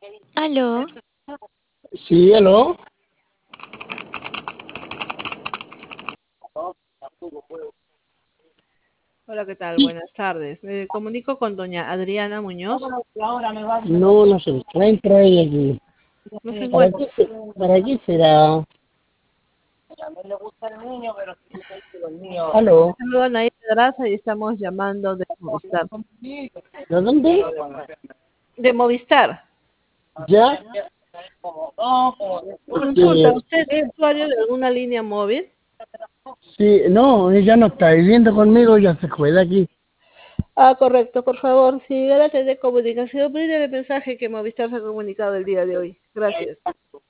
Aló, Sí, aló. Hola, ¿qué tal? Buenas tardes. Me comunico con doña Adriana Muñoz. No, no se encuentra ella aquí. No se ¿Para encuentra. qué, para qué será? Aló. Saludo a Nair Pedraza y estamos llamando de Movistar. ¿De dónde? De Movistar. ¿Ya? Consulta, Porque, ¿usted es usuario de alguna línea móvil? sí, no, ella no está viviendo conmigo, ya se fue de aquí. Ah, correcto. Por favor, si llegara a tener comunicación, brinde el mensaje que Movistar se ha comunicado el día de hoy. Gracias.